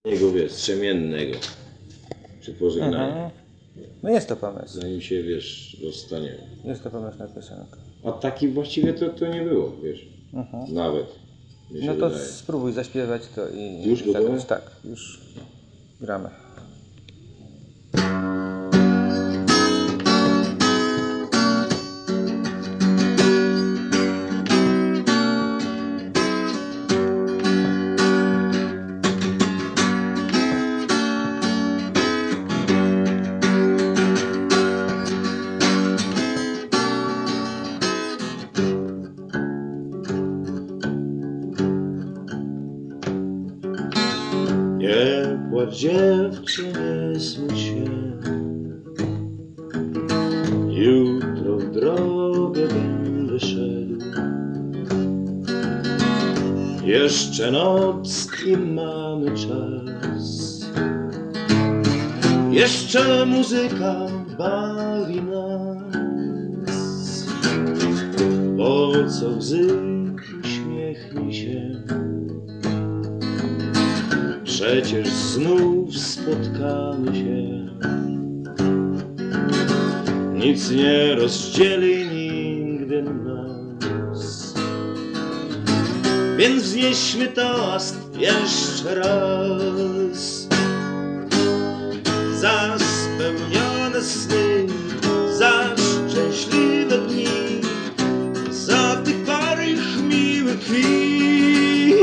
Jego wiesz, strzemiennego. Przy pożegnaniu. No jest to pomysł. Zanim się, wiesz, rozstaniemy. Jest to pomysł na piosenkę. A taki właściwie to nie było, wiesz. Nawet. Mi się No to wydaje. spróbuj zaśpiewać to i Już gotowe? zagrać. Tak, już gramy. Nie płacz, dziewczynie, nie smuć się. Jutro w drogę będę szedł. Jeszcze noc i mamy czas. Jeszcze muzyka bawi nas. Po co łzy, uśmiechnij się. Przecież znów spotkamy się. Nic nie rozdzieli nigdy nas. Więc wznieśmy toast jeszcze raz. Za spełnione sny, za szczęśliwe dni, za tych parę miłych chwil.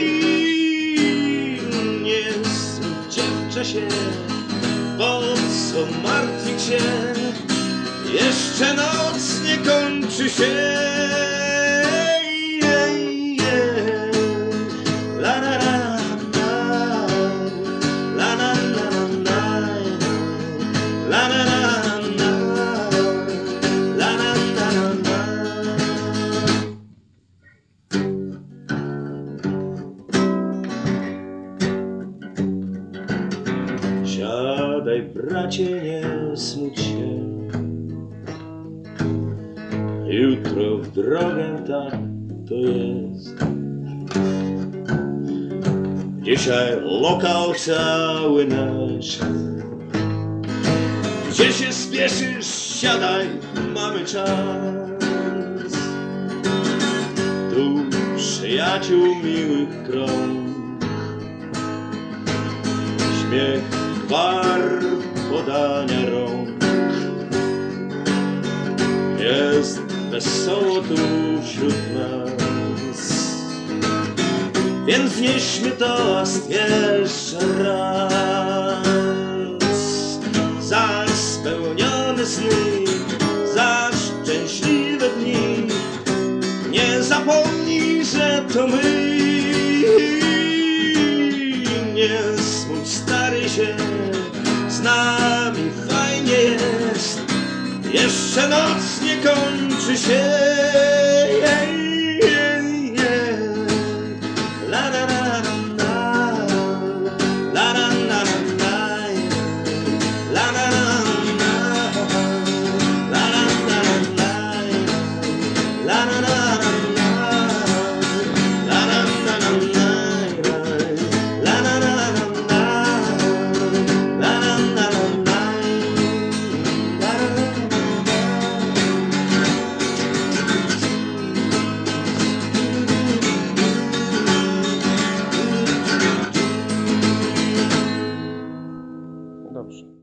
Nie smuć, dziewczę się, po co martwić się? Jeszcze noc nie kończy się. La la la la, la la la la, la la la la, la la la la. Siadaj, bracie, nie smuć się. Jutro w drogę, tak to jest. Dzisiaj lokal cały nasz. Gdzie się spieszysz, siadaj, mamy czas. Tu przyjaciół miłych krąg, śmiech, gwar, podania rąk. Jest wesoło tu wśród nas. Więc wnieśmy toast jeszcze raz. Za spełnione sny, za szczęśliwe dni. Nie zapomnij, że to my. Nie smuć, stary się, z nami fajnie jest. Jeszcze noc nie kończy się. La la la la, la la la la, la la la la, la la la la, la la la la, la la la la, la la la la. Dobrze.